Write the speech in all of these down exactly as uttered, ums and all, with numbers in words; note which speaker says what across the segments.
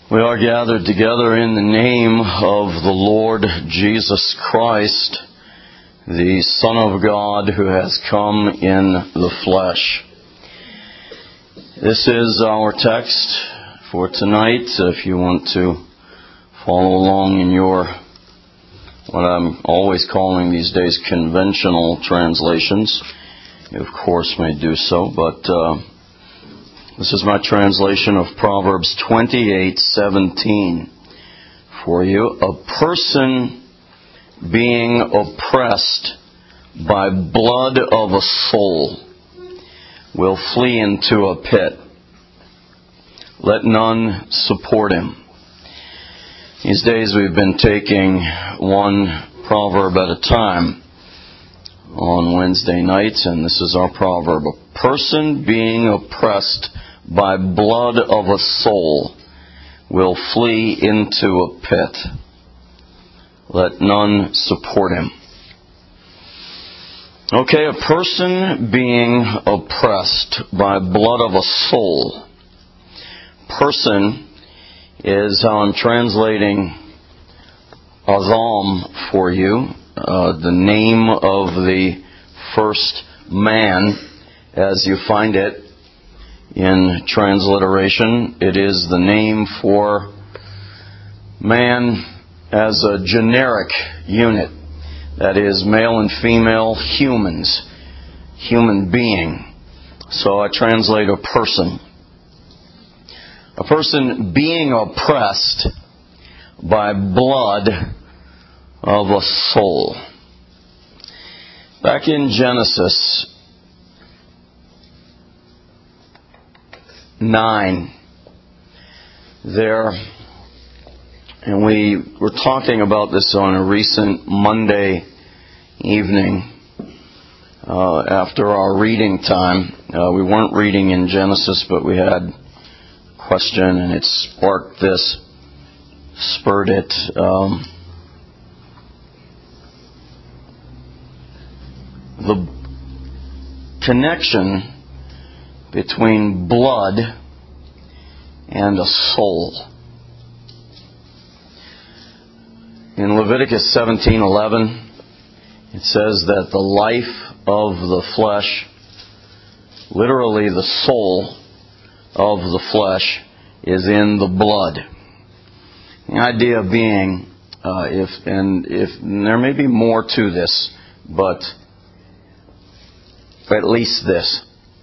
Speaker 1: We are gathered together in the name of the Lord Jesus Christ, the Son of God who has come in the flesh. This is our text for tonight. If you want to follow along in your, what I'm always calling these days, conventional translations, you of course may do so, but uh, this is my translation of Proverbs twenty-eight seventeen for you. A person being oppressed by blood of a soul will flee into a pit. Let none support him. These days we've been taking one proverb at a time on Wednesday nights, and this is our proverb. A person being oppressed by blood of a soul will flee into a pit. Let none support him. Okay, a person being oppressed by blood of a soul. Person is how I'm translating Adam for you, uh, the name of the first man as you find it in transliteration. It is the name for man as a generic unit. That is, male and female humans, human being. So I translate a person. A person being oppressed by blood of a soul. Back in Genesis nine, there, and we were talking about this on a recent Monday evening uh, after our reading time. Uh, we weren't reading in Genesis, but we had a question, and it sparked this, spurred it. Um, the connection between blood and a soul. In Leviticus seventeen eleven, it says that the life of the flesh, literally the soul of the flesh, is in the blood. The idea being, uh, if and if and there may be more to this, but at least this.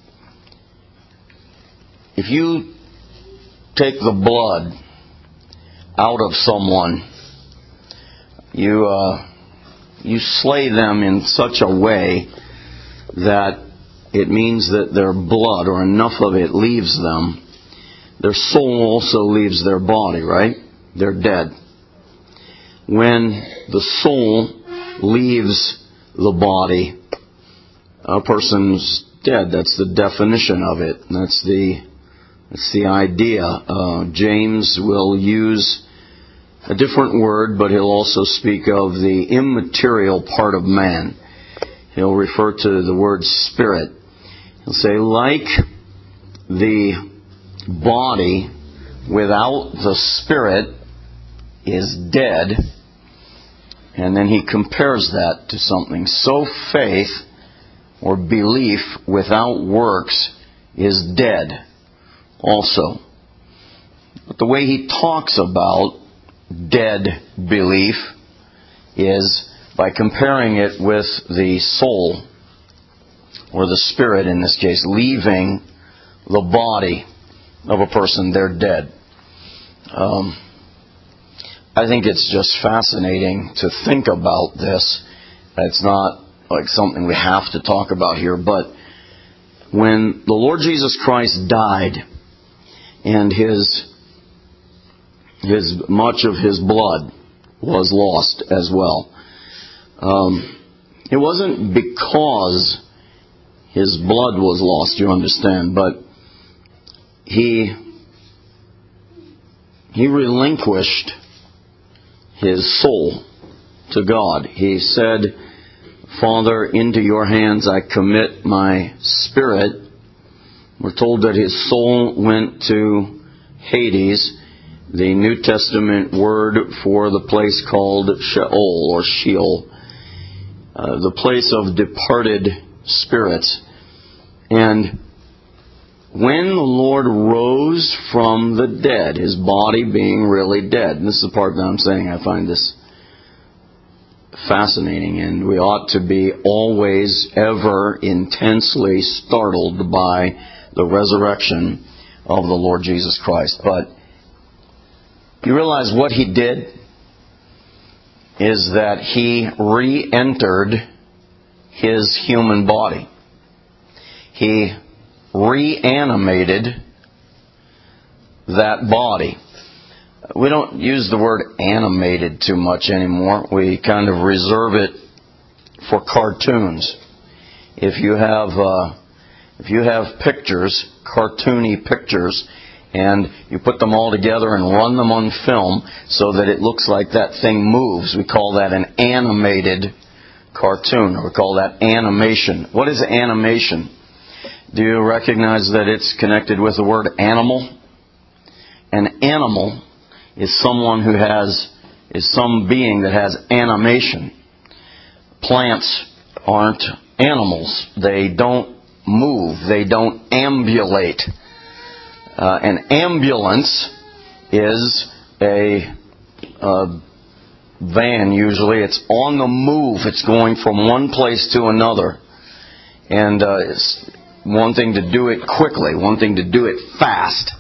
Speaker 1: If you take the blood out of someone, you uh, you slay them in such a way that it means that their blood, or enough of it, leaves them. Their soul also leaves their body, right? They're dead. When the soul leaves the body, a person's dead. That's the definition of it. That's the That's the idea. Uh, James will use a different word, but he'll also speak of the immaterial part of man. He'll refer to the word spirit. He'll say, like the body without the spirit is dead. And then he compares that to something. So faith or belief without works is dead also. But the way he talks about dead belief is by comparing it with the soul, or the spirit in this case, leaving the body of a person. They're dead. Um, I think it's just fascinating to think about this. It's not like something we have to talk about here, but when the Lord Jesus Christ died, and his his much of his blood was lost as well. Um, it wasn't because his blood was lost, you understand, but he he relinquished his soul to God. He said, Father, into your hands I commit my spirit. We're told that his soul went to Hades. the New Testament word for the place called Sheol or Sheol, uh, the place of departed spirits. And when the Lord rose from the dead, His body being really dead, and this is the part that I'm saying I find this fascinating, and we ought to be always, ever intensely startled by the resurrection of the Lord Jesus Christ. But you realize what He did is that He re-entered His human body. He reanimated that body. We don't use the word animated too much anymore. We kind of reserve it for cartoons. If you have uh, if you have pictures, cartoony pictures, and you put them all together and run them on film so that it looks like that thing moves, we call that an animated cartoon, or we call that animation. What is animation? Do you recognize that it's connected with the word animal? An animal is someone who has, is some being that has animation. Plants aren't animals. They don't move. They don't ambulate. Uh, an ambulance is a, a van usually. It's on the move. It's going from one place to another. And uh, it's wanting to do it quickly, wanting to do it fast.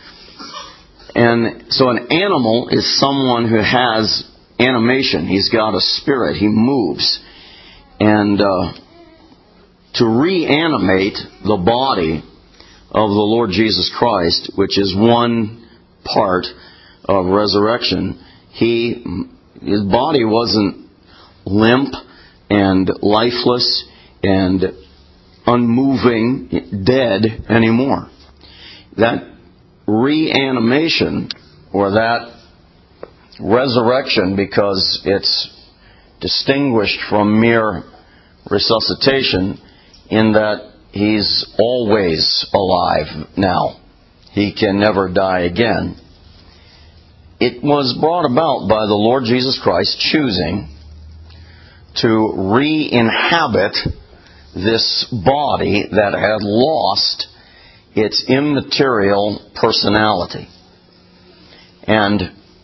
Speaker 1: And so an animal is someone who has animation. He's got a spirit. He moves. And uh, to reanimate the body of the Lord Jesus Christ, which is one part of resurrection, he, his body wasn't limp and lifeless and unmoving, dead anymore. That reanimation, or that resurrection, because it's distinguished from mere resuscitation in that He's always alive now. He can never die again. It was brought about by the Lord Jesus Christ choosing to re-inhabit this body that had lost its immaterial personality. And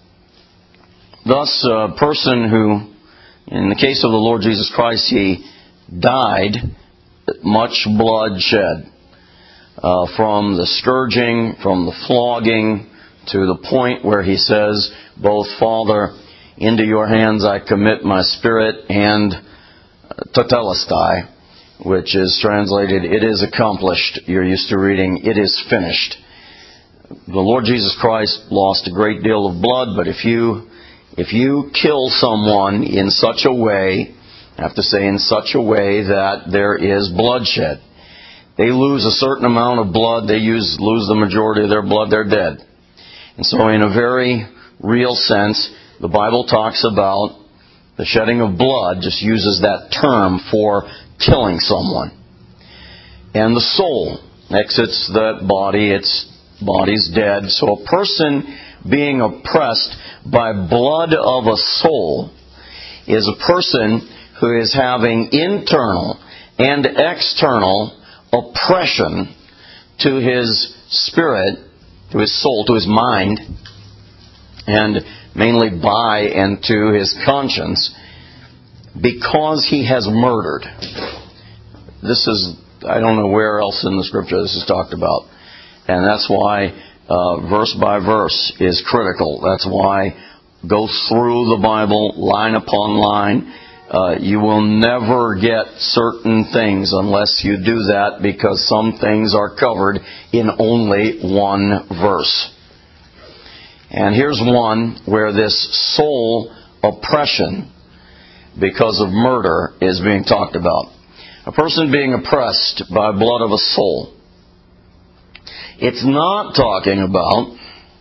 Speaker 1: thus a person who, in the case of the Lord Jesus Christ, He died, much blood shed, uh, from the scourging, from the flogging, to the point where He says, both, Father, into your hands I commit my spirit, and tetelestai, which is translated, it is accomplished. You're used to reading, it is finished. The Lord Jesus Christ lost a great deal of blood, but if you if you kill someone in such a way, I have to say in such a way that there is bloodshed, they lose a certain amount of blood, they use, lose the majority of their blood, they're dead. And so in a very real sense, the Bible talks about the shedding of blood, just uses that term for killing someone. And the soul exits that body, its body's dead. So a person being oppressed by blood of a soul is a person who is having internal and external oppression to his spirit, to his soul, to his mind, and mainly by and to his conscience, because he has murdered. This is, I don't know where else in the Scripture this is talked about. And that's why uh, verse by verse is critical. That's why go through the Bible line upon line. Uh, you will never get certain things unless you do that, because some things are covered in only one verse. And here's one where this soul oppression because of murder is being talked about. A person being oppressed by blood of a soul. It's not talking about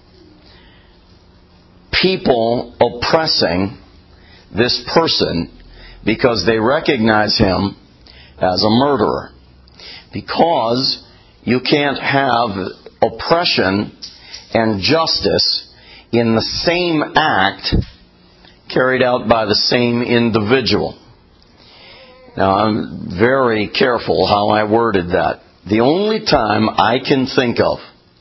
Speaker 1: people oppressing this person because they recognize him as a murderer. Because you can't have oppression and justice in the same act carried out by the same individual. Now, I'm very careful how I worded that. The only time I can think of,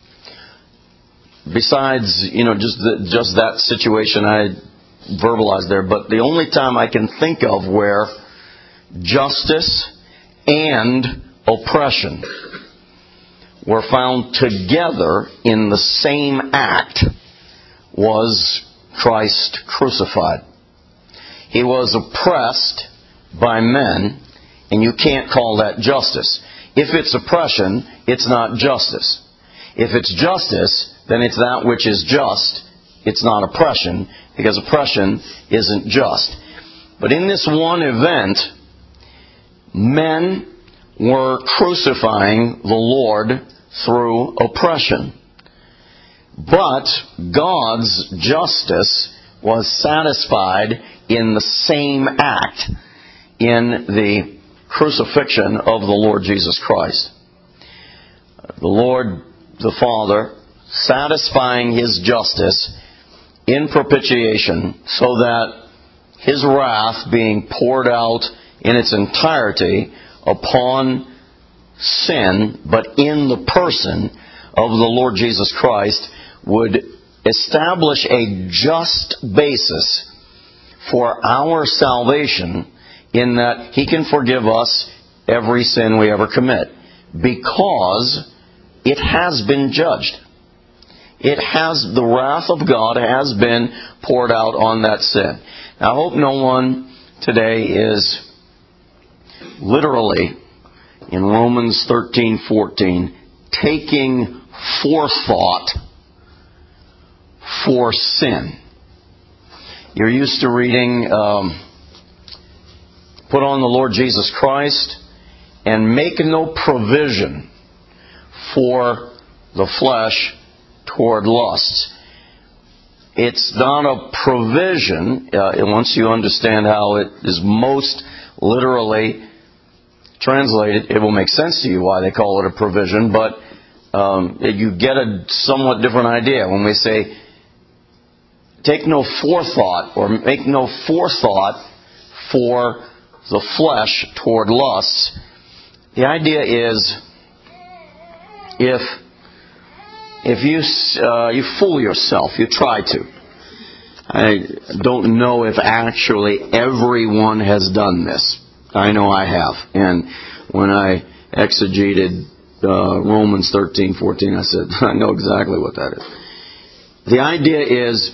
Speaker 1: besides, you know, just the, just that situation I verbalized there, but the only time I can think of where justice and oppression were found together in the same act was Christ crucified. He was oppressed by men, and you can't call that justice. If it's oppression, it's not justice. If it's justice, then it's that which is just. It's not oppression, because oppression isn't just. But in this one event, men were crucifying the Lord through oppression. But God's justice was satisfied in the same act, in the crucifixion of the Lord Jesus Christ. The Lord, the Father, satisfying His justice in propitiation, so that His wrath being poured out in its entirety upon sin, but in the person of the Lord Jesus Christ, would establish a just basis for our salvation, in that He can forgive us every sin we ever commit, because it has been judged. It has, the wrath of God has been poured out on that sin. Now, I hope no one today is literally, in Romans thirteen fourteen, taking forethought for sin. You're used to reading, um, put on the Lord Jesus Christ and make no provision for the flesh toward lusts. It's not a provision, uh, once you understand how it is most literally translated, it will make sense to you why they call it a provision, but um, you get a somewhat different idea when we say, take no forethought, or make no forethought for the flesh toward lusts. The idea is, if if you uh, you fool yourself, you try to. I don't know if actually everyone has done this. I know I have. And when I exegeted uh, Romans thirteen fourteen, I said, I know exactly what that is. The idea is,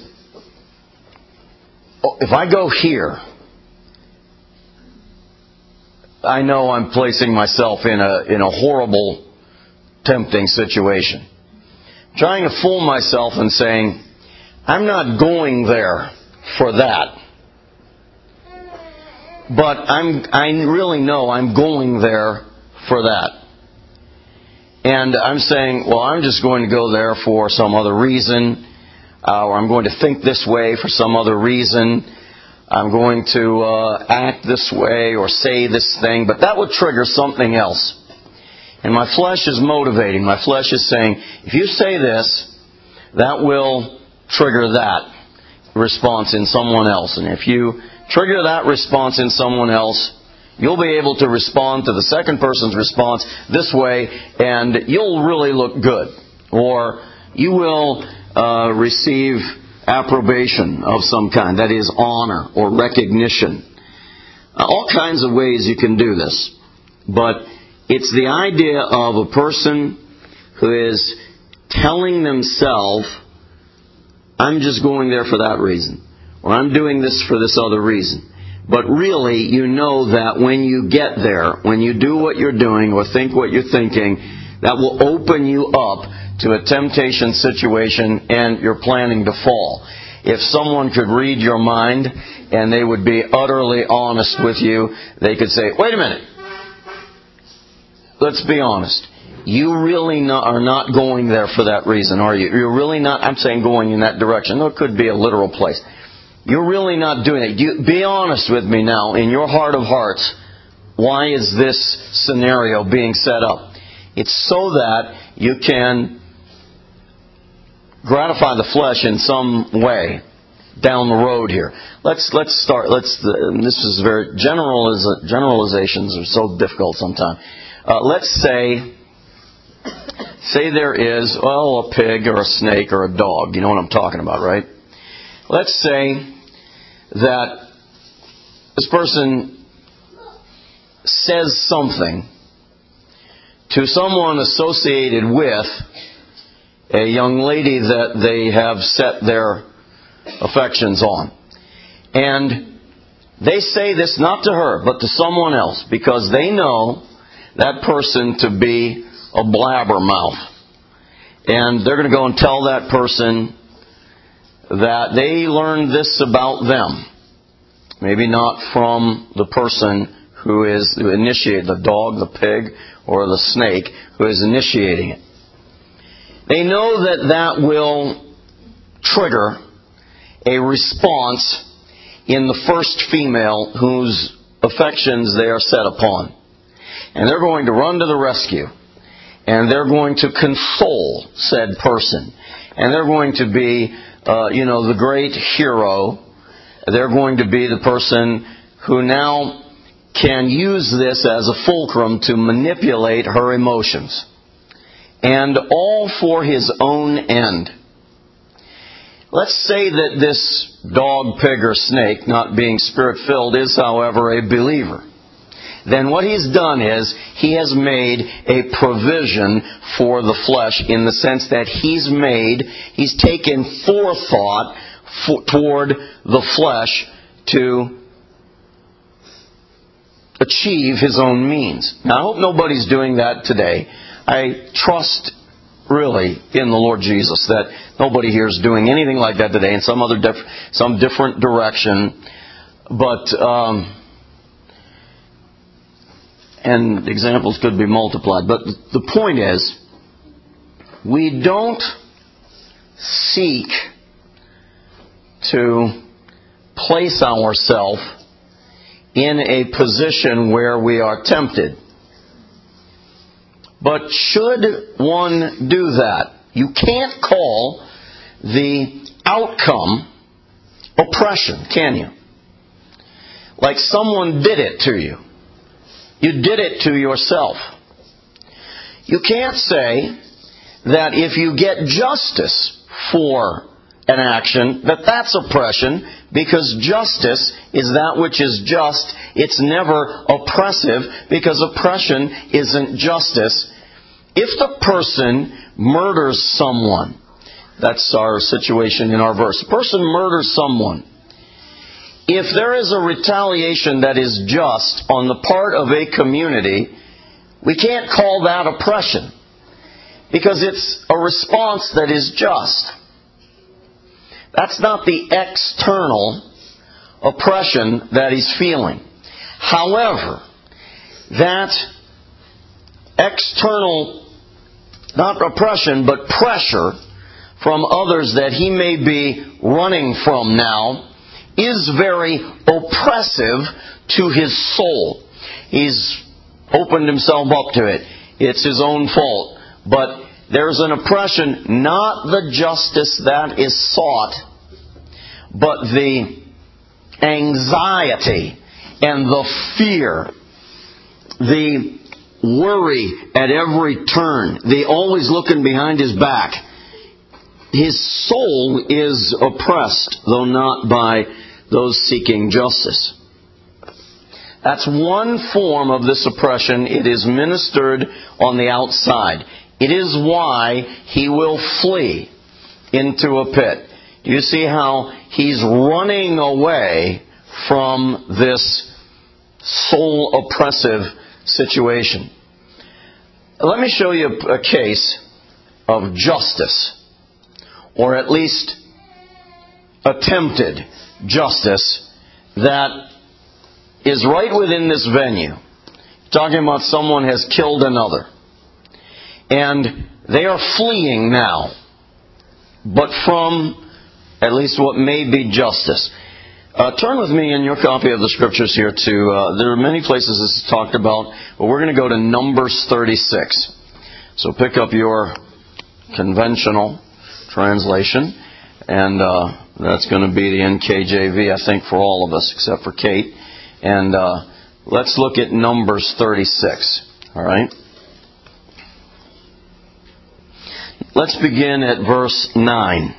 Speaker 1: if I go here, I know I'm placing myself in a in a horrible, tempting situation. Trying to fool myself and saying, I'm not going there for that. But I'm I really know I'm going there for that. And I'm saying, well, I'm just going to go there for some other reason. Uh, or I'm going to think this way for some other reason. I'm going to uh, act this way or say this thing. But that would trigger something else. And my flesh is motivating. My flesh is saying, if you say this, that will trigger that response in someone else. And if you trigger that response in someone else, you'll be able to respond to the second person's response this way, and you'll really look good. Or you will uh, receive approbation of some kind. That is, honor or recognition. Uh, all kinds of ways you can do this. But it's the idea of a person who is telling themselves, I'm just going there for that reason. Or I'm doing this for this other reason. But really, you know that when you get there, when you do what you're doing or think what you're thinking, that will open you up to a temptation situation and you're planning to fall. If someone could read your mind and they would be utterly honest with you, they could say, wait a minute. Let's be honest. You really not, are not going there for that reason, are you? You're really not, I'm saying going in that direction. Though it could be a literal place. You're really not doing it. You, be honest with me now, in your heart of hearts, why is this scenario being set up? It's so that you can gratify the flesh in some way down the road here. Let's let's start. Let's. Uh, this is very generaliz- generalizations are so difficult sometimes. Uh, let's say, say there is well a pig or a snake or a dog. You know what I'm talking about, right? Let's say that this person says something to someone associated with a young lady that they have set their affections on. And they say this not to her, but to someone else, because they know that person to be a blabbermouth. And they're going to go and tell that person that they learned this about them. Maybe not from the person who is who initiated the dog, the pig, or the snake who is initiating it. They know that that will trigger a response in the first female whose affections they are set upon. And they're going to run to the rescue. And they're going to console said person. And they're going to be, uh, you know, the great hero. They're going to be the person who now can use this as a fulcrum to manipulate her emotions. And all for his own end. Let's say that this dog, pig, or snake, not being spirit-filled, is, however, a believer. Then what he's done is he has made a provision for the flesh in the sense that he's made, he's taken forethought for, toward the flesh to achieve his own means. Now, I hope nobody's doing that today. I trust really in the Lord Jesus that nobody here is doing anything like that today in some other diff- some different direction. But um, and examples could be multiplied. But the point is, we don't seek to place ourselves in a position where we are tempted. But should one do that, you can't call the outcome oppression, can you? Like someone did it to you. You did it to yourself. You can't say that if you get justice for an action, that that's oppression, because justice is that which is just. It's never oppressive, because oppression isn't justice. If the person murders someone, that's our situation in our verse. A person murders someone. If there is a retaliation that is just on the part of a community, we can't call that oppression, because it's a response that is just. That's not the external oppression that he's feeling. However, that external, not oppression, but pressure from others that he may be running from now is very oppressive to his soul. He's opened himself up to it. It's his own fault. But there's an oppression, not the justice that is sought, but the anxiety and the fear, the worry at every turn, the always looking behind his back. His soul is oppressed, though not by those seeking justice. That's one form of this oppression. It is ministered on the outside. It is why he will flee into a pit. Do you see how he's running away from this soul oppressive situation? Let me show you a case of justice, or at least attempted justice, that is right within this venue. Talking about someone has killed another. And they are fleeing now, but from at least what may be justice. Uh, turn with me in your copy of the Scriptures here to, uh, there are many places this is talked about, but we're going to go to Numbers thirty-six. So pick up your conventional translation. And uh, that's going to be the N K J V, I think, for all of us, except for Kate. And uh, let's look at Numbers thirty-six. All right? Let's begin at verse nine.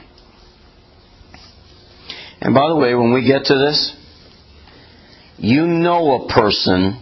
Speaker 1: And by the way, when we get to this, you know a person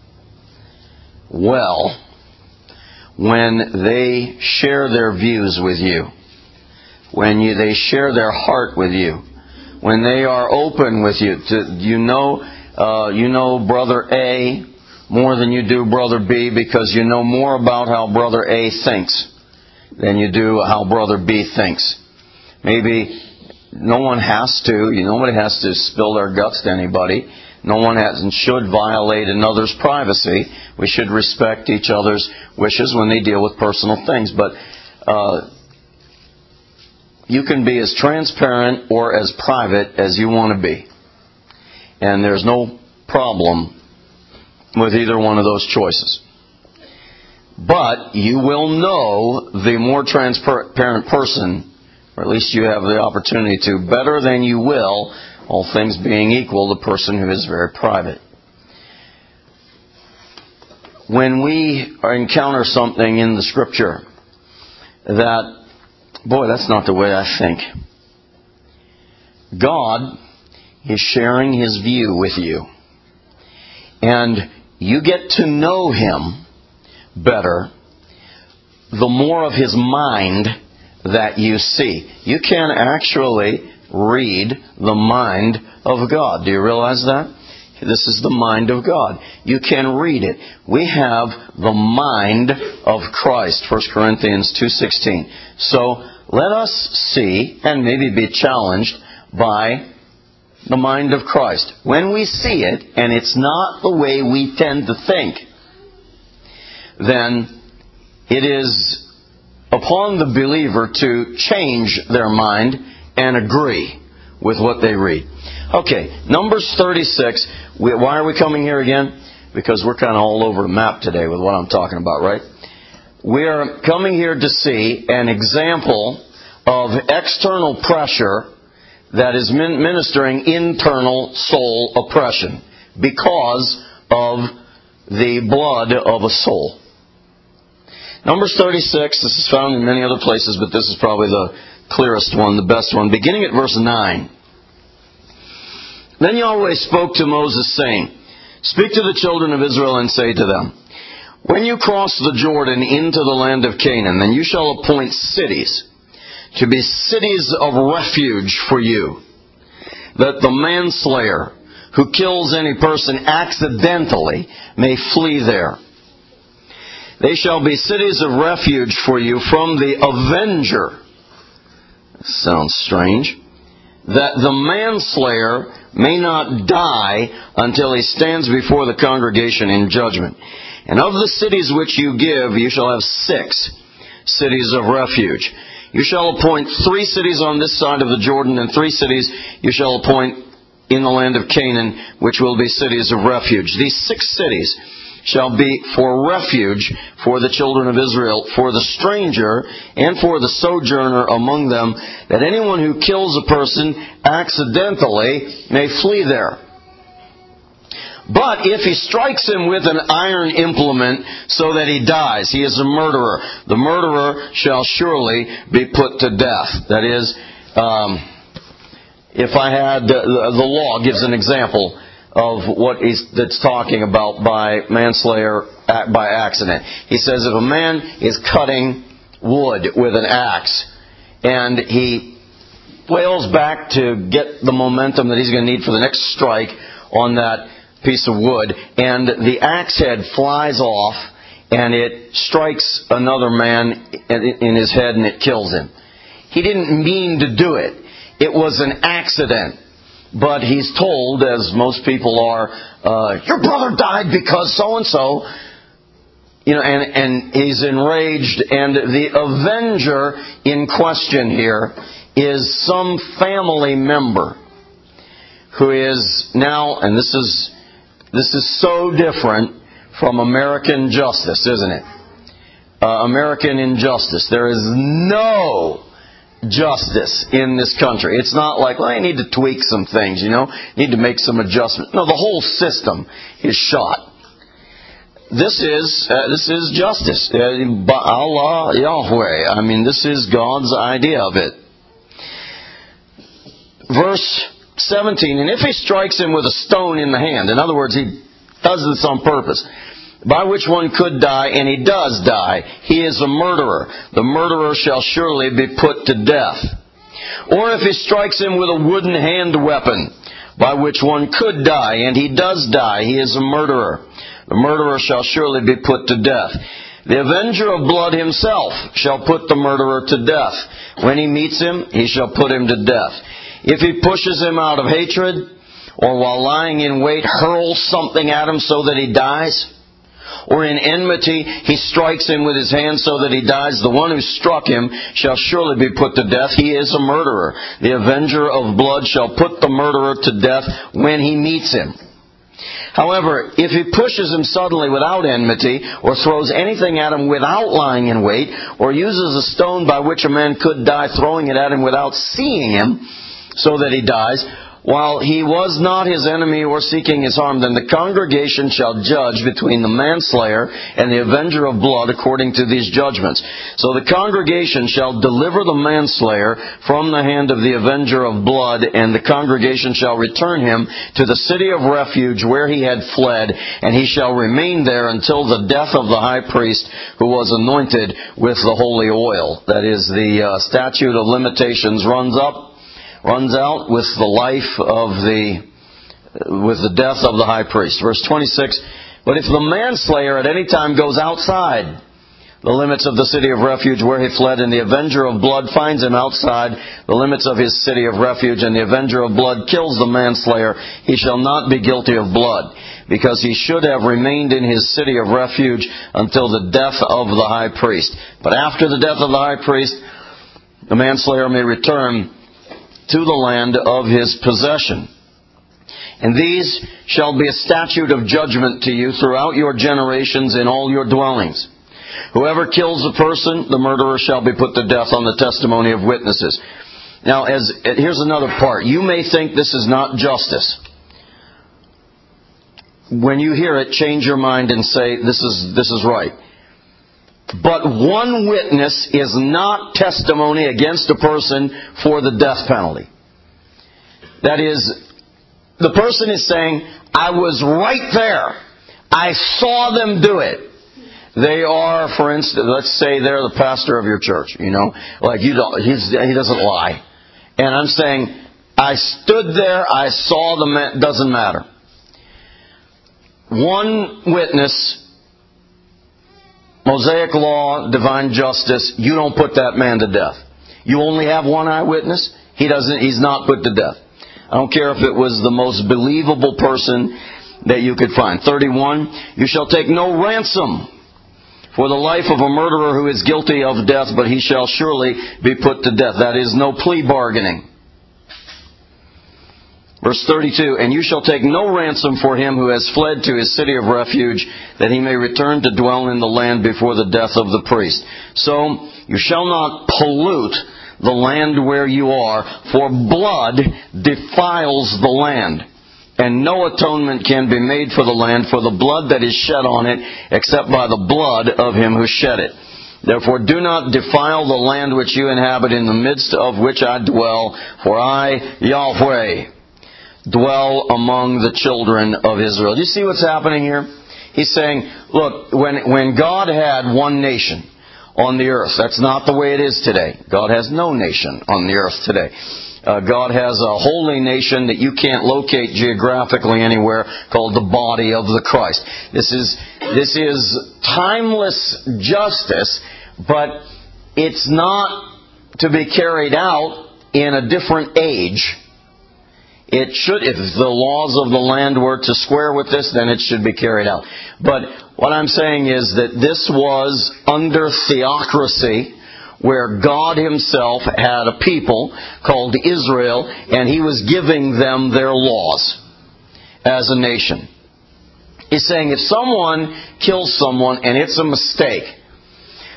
Speaker 1: well when they share their views with you, when you, they share their heart with you, when they are open with you. To, you know, uh, you know Brother A more than you do Brother B, because you know more about how Brother A thinks than you do how Brother B thinks. Maybe no one has to. Nobody has to spill their guts to anybody. No one has and should violate another's privacy. We should respect each other's wishes when they deal with personal things. But uh, you can be as transparent or as private as you want to be. And there's no problem with either one of those choices. But you will know the more transparent person, or at least you have the opportunity to, better than you will, all things being equal, the person who is very private. When we encounter something in the Scripture that, boy, that's not the way I think, God is sharing His view with you. And you get to know Him better the more of His mind that you see. You can actually read the mind of God. Do you realize that? This is the mind of God. You can read it. We have the mind of Christ, First Corinthians two sixteen. So let us see and maybe be challenged by the mind of Christ. When we see it, and it's not the way we tend to think, then it is upon the believer to change their mind and agree with what they read. Okay, Numbers thirty-six. We, why are we coming here again? Because we're kind of all over the map today with what I'm talking about, right? We are coming here to see an example of external pressure that is ministering internal soul oppression because of the blood of a soul. Numbers thirty-six, this is found in many other places, but this is probably the clearest one, the best one. Beginning at verse nine. Then Yahweh spoke to Moses, saying, Speak to the children of Israel and say to them, When you cross the Jordan into the land of Canaan, then you shall appoint cities to be cities of refuge for you, that the manslayer who kills any person accidentally may flee there. They shall be cities of refuge for you from the avenger. Sounds strange. That the manslayer may not die until he stands before the congregation in judgment. And of the cities which you give, you shall have six cities of refuge. You shall appoint three cities on this side of the Jordan, and three cities you shall appoint in the land of Canaan, which will be cities of refuge. These six cities shall be for refuge for the children of Israel, for the stranger and for the sojourner among them, that anyone who kills a person accidentally may flee there. But if he strikes him with an iron implement so that he dies, he is a murderer. The murderer shall surely be put to death. That is, um, if I had, the, the law gives an example of what he's, that's talking about by manslayer by accident. He says if a man is cutting wood with an axe and he wails back to get the momentum that he's going to need for the next strike on that piece of wood, and the axe head flies off and it strikes another man in his head and it kills him. He didn't mean to do it. It was an accident. But he's told, as most people are, uh, your brother died because so-and-so. You know, and, and he's enraged. And the avenger in question here is some family member who is now, and this is this is so different from American justice, isn't it? Uh, American injustice. There is no justice in this country. It's not like, well, I need to tweak some things, you know, need to make some adjustments. No, the whole system is shot. This is uh, this is justice. Uh, Allah Yahweh. I mean, this is God's idea of it. Verse seventeen, and if he strikes him with a stone in the hand, in other words, he does this on purpose, by which one could die, and he does die, he is a murderer. The murderer shall surely be put to death. Or if he strikes him with a wooden hand weapon, by which one could die, and he does die, he is a murderer. The murderer shall surely be put to death. The avenger of blood himself shall put the murderer to death. When he meets him, he shall put him to death. If he pushes him out of hatred, or while lying in wait hurls something at him so that he dies, or in enmity he strikes him with his hand so that he dies, the one who struck him shall surely be put to death. He is a murderer. The avenger of blood shall put the murderer to death when he meets him. However, if he pushes him suddenly without enmity, or throws anything at him without lying in wait, or uses a stone by which a man could die, throwing it at him without seeing him, so that he dies, while he was not his enemy or seeking his harm, then the congregation shall judge between the manslayer and the avenger of blood according to these judgments. So the congregation shall deliver the manslayer from the hand of the avenger of blood, and the congregation shall return him to the city of refuge where he had fled, and he shall remain there until the death of the high priest who was anointed with the holy oil. That is, the uh, statute of limitations runs up. runs out with the life of the, with the death of the high priest. Verse twenty-six, but if the manslayer at any time goes outside the limits of the city of refuge where he fled, and the avenger of blood finds him outside the limits of his city of refuge, and the avenger of blood kills the manslayer, he shall not be guilty of blood, because he should have remained in his city of refuge until the death of the high priest. But after the death of the high priest, the manslayer may return to the land of his possession. And these shall be a statute of judgment to you throughout your generations in all your dwellings. Whoever kills a person, the murderer shall be put to death on the testimony of witnesses. Now, as here's another part. You may think this is not justice. When you hear it, change your mind and say, this is, this is right. But one witness is not testimony against a person for the death penalty. That is, the person is saying, I was right there. I saw them do it. They are, for instance, let's say they're the pastor of your church, you know, like you don't, he's, he doesn't lie. And I'm saying, I stood there, I saw the man, doesn't matter. One witness, Mosaic law, divine justice, you don't put that man to death. You only have one eyewitness, he doesn't, he's not put to death. I don't care if it was the most believable person that you could find. thirty-one, you shall take no ransom for the life of a murderer who is guilty of death, but he shall surely be put to death. That is, no plea bargaining. Verse thirty-two, and you shall take no ransom for him who has fled to his city of refuge, that he may return to dwell in the land before the death of the priest. So you shall not pollute the land where you are, for blood defiles the land, and no atonement can be made for the land for the blood that is shed on it, except by the blood of him who shed it. Therefore do not defile the land which you inhabit, in the midst of which I dwell, for I, Yahweh, dwell among the children of Israel. Do you see what's happening here? He's saying, look, when, when God had one nation on the earth, that's not the way it is today. God has no nation on the earth today. Uh, God has a holy nation that you can't locate geographically anywhere, called the body of the Christ. This is, this is timeless justice, but it's not to be carried out in a different age. It should, if the laws of the land were to square with this, then it should be carried out. But what I'm saying is that this was under theocracy, where God Himself had a people called Israel, and He was giving them their laws as a nation. He's saying if someone kills someone and it's a mistake,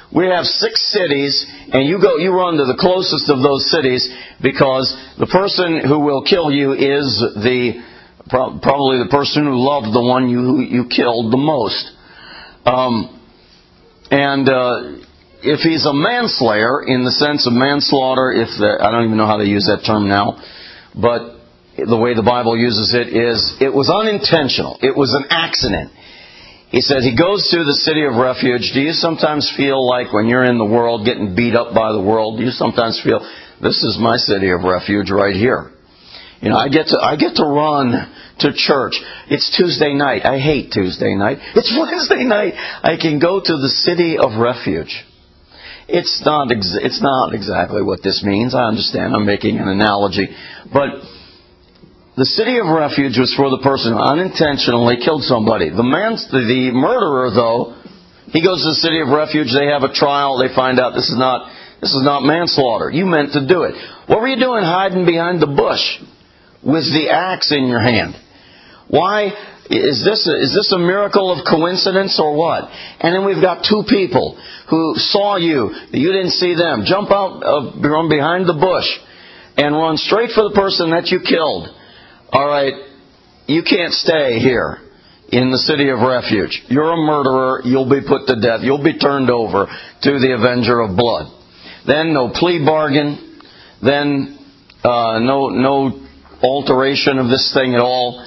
Speaker 1: We have six cities, and you go, you run to the closest of those cities because the person who will kill you is the probably the person who loved the one you you killed the most. Um, and uh, if he's a manslayer, in the sense of manslaughter, if the, I don't even know how to use that term now, but the way the Bible uses it is, it was unintentional. It was an accident. He said he goes to the city of refuge. Do you sometimes feel like when you're in the world, getting beat up by the world, do you sometimes feel, this is my city of refuge right here? You know, I get to I get to run to church. It's Tuesday night. I hate Tuesday night. It's Wednesday night. I can go to the city of refuge. It's not ex- it's not exactly what this means. I understand. I'm making an analogy. But the city of refuge was for the person who unintentionally killed somebody. The man, the murderer, though, he goes to the city of refuge. They have a trial. They find out this is not this is not manslaughter. You meant to do it. What were you doing hiding behind the bush with the axe in your hand? Why is this? A, is this a miracle of coincidence or what? And then we've got two people who saw you. You didn't see them. Jump out of, from behind the bush and run straight for the person that you killed. All right, you can't stay here in the city of refuge. You're a murderer. You'll be put to death. You'll be turned over to the avenger of blood. Then no plea bargain. Then uh, no no alteration of this thing at all.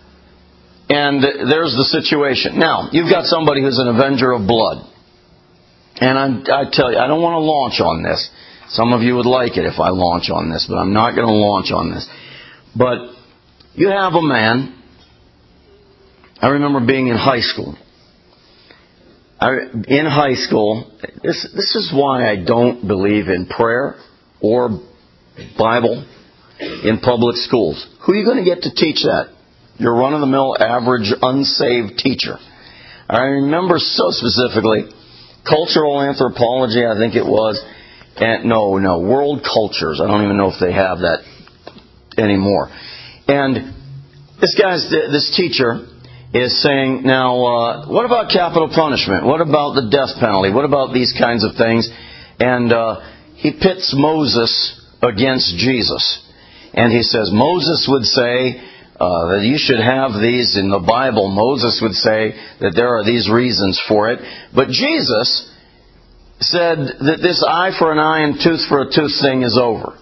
Speaker 1: And there's the situation. Now, you've got somebody who's an avenger of blood. And I'm, I tell you, I don't want to launch on this. Some of you would like it if I launch on this, but I'm not going to launch on this. But you have a man. I remember being in high school. I, in high school, this this is why I don't believe in prayer or Bible in public schools. Who are you going to get to teach that? Your run-of-the-mill, average, unsaved teacher. I remember so specifically, cultural anthropology, I think it was. And no, no, world cultures. I don't even know if they have that anymore. And this guy's, this teacher is saying, now, uh, what about capital punishment? What about the death penalty? What about these kinds of things? And uh, he pits Moses against Jesus. And he says, Moses would say uh, that you should have these in the Bible. Moses would say that there are these reasons for it. But Jesus said that this eye for an eye and tooth for a tooth thing is over.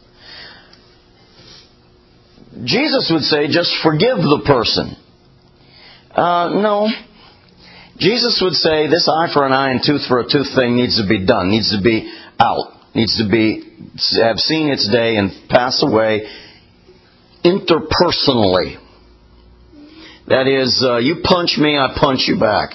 Speaker 1: Jesus would say, just forgive the person. Uh, no. Jesus would say, this eye for an eye and tooth for a tooth thing needs to be done, needs to be out, needs to be have seen its day and pass away interpersonally. That is, uh, you punch me, I punch you back.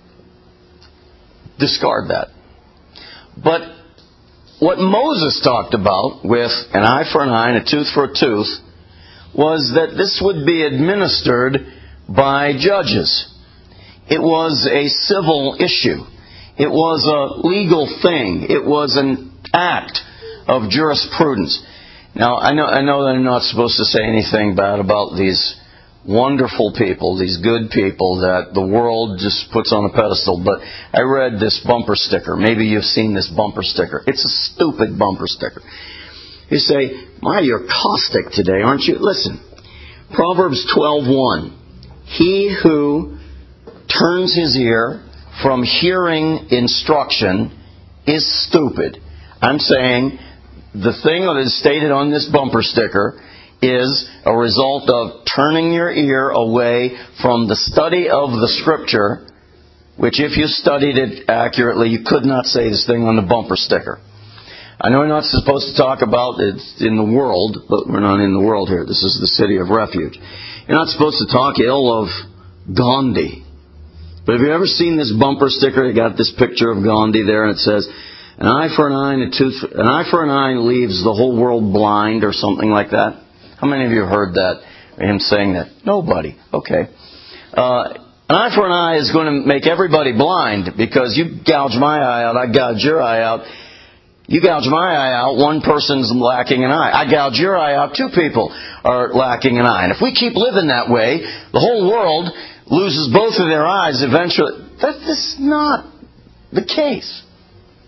Speaker 1: Discard that. But what Moses talked about with an eye for an eye and a tooth for a tooth was that this would be administered by judges. It was a civil issue. It was a legal thing. It was an act of jurisprudence. Now, I know, I know that I'm not supposed to say anything bad about these wonderful people, these good people that the world just puts on a pedestal, but I read this bumper sticker. Maybe you've seen this bumper sticker. It's a stupid bumper sticker. You say, my, you're caustic today, aren't you? Listen, Proverbs twelve one. He who turns his ear from hearing instruction is stupid. I'm saying the thing that is stated on this bumper sticker is a result of turning your ear away from the study of the Scripture, which if you studied it accurately, you could not say this thing on the bumper sticker. I know we're not supposed to talk about it in the world, but we're not in the world here. This is the city of refuge. You're not supposed to talk ill of Gandhi. But have you ever seen this bumper sticker? They got this picture of Gandhi there, and it says, an eye for an eye and a tooth for, an eye for an eye leaves the whole world blind, or something like that. How many of you have heard that, or him saying that? Nobody. Okay. Uh, an eye for an eye is going to make everybody blind, because you gouge my eye out, I gouge your eye out. You gouge my eye out, one person's lacking an eye. I gouge your eye out, two people are lacking an eye. And if we keep living that way, the whole world loses both of their eyes eventually. That is not the case.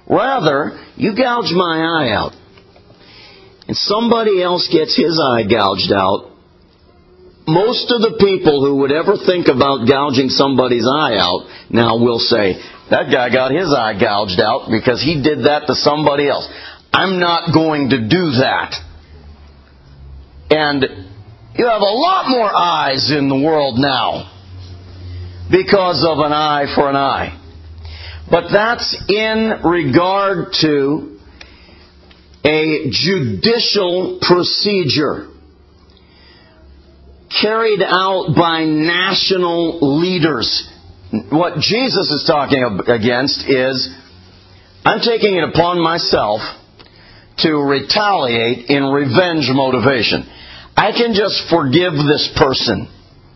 Speaker 1: Rather, you gouge my eye out, and somebody else gets his eye gouged out. Most of the people who would ever think about gouging somebody's eye out now will say, that guy got his eye gouged out because he did that to somebody else. I'm not going to do that. And you have a lot more eyes in the world now because of an eye for an eye. But that's in regard to a judicial procedure carried out by national leaders. What Jesus is talking against is, I'm taking it upon myself to retaliate in revenge motivation. I can just forgive this person.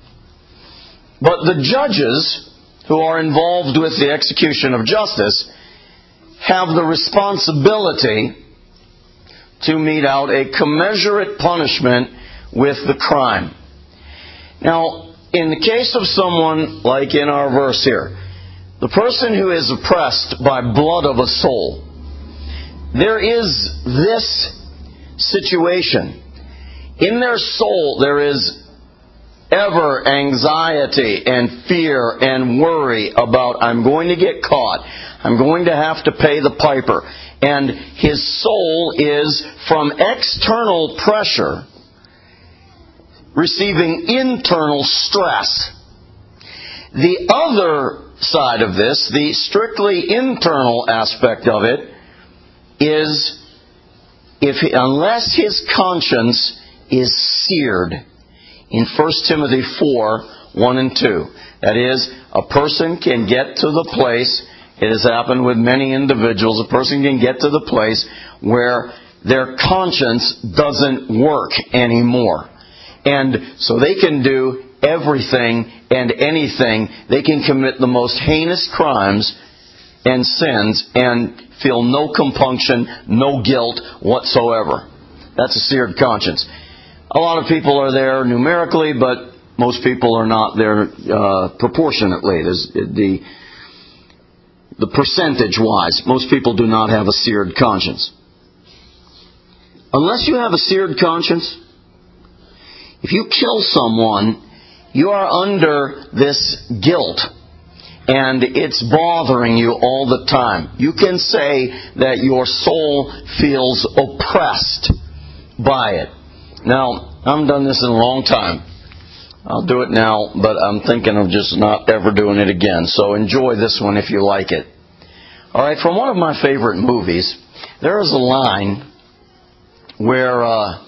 Speaker 1: But the judges who are involved with the execution of justice have the responsibility to mete out a commensurate punishment with the crime. Now, in the case of someone like in our verse here, the person who is oppressed by blood of a soul, there is this situation. In their soul there is ever anxiety and fear and worry about, I'm going to get caught. I'm going to have to pay the piper. And his soul is, from external pressure, receiving internal stress. The other side of this, the strictly internal aspect of it, is if unless his conscience is seared. In First Timothy four, one and two. That is, a person can get to the place, it has happened with many individuals, a person can get to the place where their conscience doesn't work anymore. And so they can do everything and anything. They can commit the most heinous crimes and sins and feel no compunction, no guilt whatsoever. That's a seared conscience. A lot of people are there numerically, but most people are not there uh, proportionately. There's the the percentage-wise, most people do not have a seared conscience. Unless you have a seared conscience, if you kill someone, you are under this guilt, and it's bothering you all the time. You can say that your soul feels oppressed by it. Now, I haven't done this in a long time. I'll do it now, but I'm thinking of just not ever doing it again. So enjoy this one if you like it. All right, from one of my favorite movies, there is a line where uh,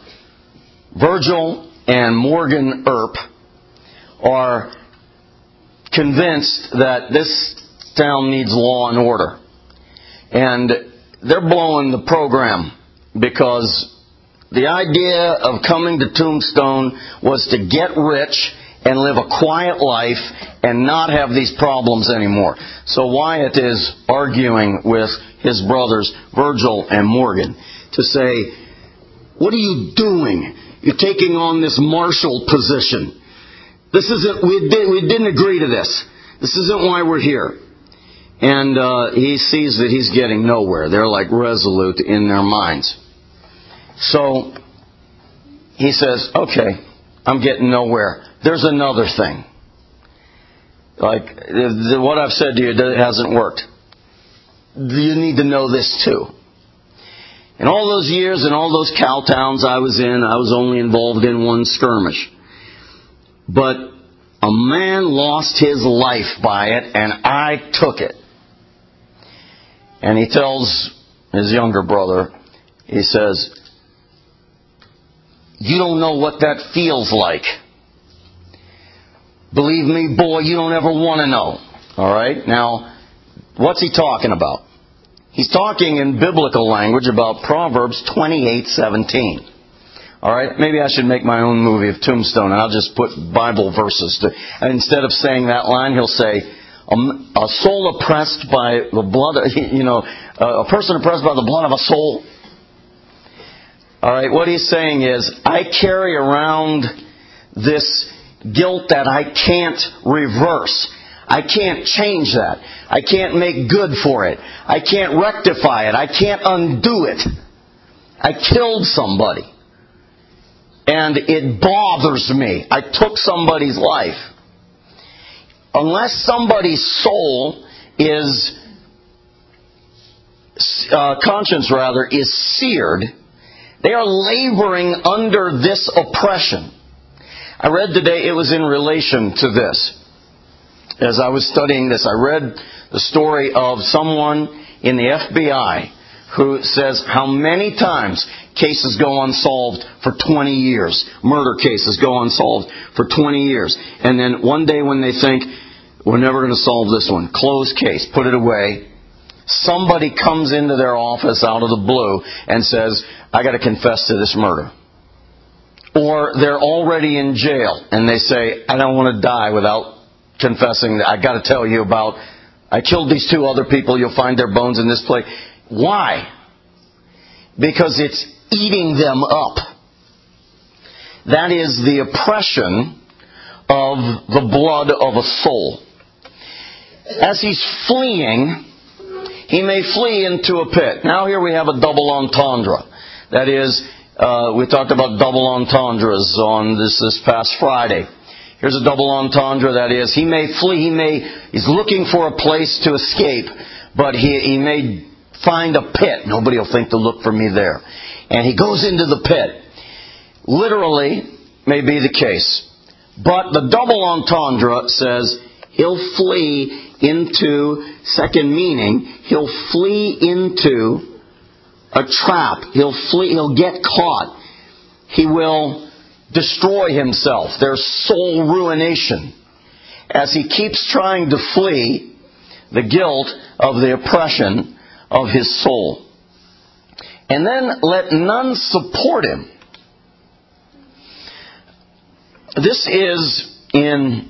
Speaker 1: Virgil and Morgan Earp are convinced that this town needs law and order. And they're blowing the program because the idea of coming to Tombstone was to get rich and live a quiet life and not have these problems anymore. So Wyatt is arguing with his brothers, Virgil and Morgan, to say, what are you doing? You're taking on this marshal position. This isn't, we, did, we didn't agree to this. This isn't why we're here. And uh, he sees that he's getting nowhere. They're like resolute in their minds. So he says, okay, I'm getting nowhere. There's another thing. Like, what I've said to you hasn't worked. You need to know this too. In all those years, in all those cow towns I was in, I was only involved in one skirmish. But a man lost his life by it, and I took it. And he tells his younger brother, he says, you don't know what that feels like. Believe me, boy, you don't ever want to know. All right? Now, what's he talking about? He's talking in biblical language about Proverbs twenty-eight seventeen. All right? Maybe I should make my own movie of Tombstone, and I'll just put Bible verses to. And instead of saying that line, he'll say, a, a soul oppressed by the blood, of, you know, a person oppressed by the blood of a soul. All right, what he's saying is, I carry around this guilt that I can't reverse. I can't change that. I can't make good for it. I can't rectify it. I can't undo it. I killed somebody. And it bothers me. I took somebody's life. Unless somebody's soul is, uh, conscience rather, is seared, they are laboring under this oppression. I read today, it was in relation to this. As I was studying this, I read the story of someone in the F B I who says how many times cases go unsolved for twenty years. Murder cases go unsolved for twenty years. And then one day when they think, we're never going to solve this one, closed case, put it away, somebody comes into their office out of the blue and says, I got to confess to this murder. Or they're already in jail and they say, I don't want to die without confessing that. I got to tell you about, I killed these two other people, you'll find their bones in this place. Why? Because it's eating them up. That is the oppression of the blood of a soul. As he's fleeing, he may flee into a pit. Now here we have a double entendre. That is, uh, we talked about double entendres on this, this past Friday. Here's a double entendre, that is, he may flee, he may, he's looking for a place to escape, but he, he may find a pit. Nobody will think to look for me there. And he goes into the pit. Literally, may be the case. But the double entendre says he'll flee into, second meaning, he'll flee into a trap. He'll flee, he'll get caught. He will destroy himself. There's soul ruination. As he keeps trying to flee the guilt of the oppression of his soul. And then let none support him. This is in